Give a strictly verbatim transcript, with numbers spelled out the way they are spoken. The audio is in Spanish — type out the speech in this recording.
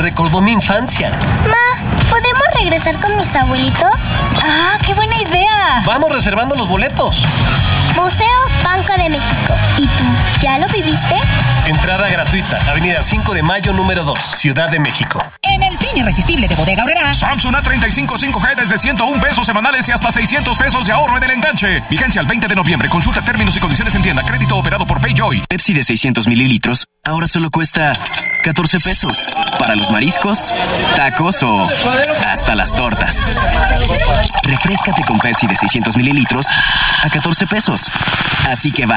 recordó mi infancia. Ma, ¿podemos regresar con mis abuelitos? ¡Ah, qué buena idea! Vamos reservando los boletos. Museo Banco de México. ¿Y tú, ya lo viviste? Entrada gratuita, Avenida cinco de Mayo, número dos, Ciudad de México. En el fin irresistible de Bodega Aurrerá, Samsung A treinta y cinco cinco G desde ciento un pesos semanales y hasta seiscientos pesos de ahorro en el enganche. Vigencia al veinte de noviembre. Consulta términos y condiciones en tienda. Crédito operado por PayJoy. Pepsi de seiscientos mililitros ahora solo cuesta catorce pesos. Para los mariscos, tacos o hasta las tortas. Refréscate con Pepsi de seiscientos mililitros a catorce pesos. Así que va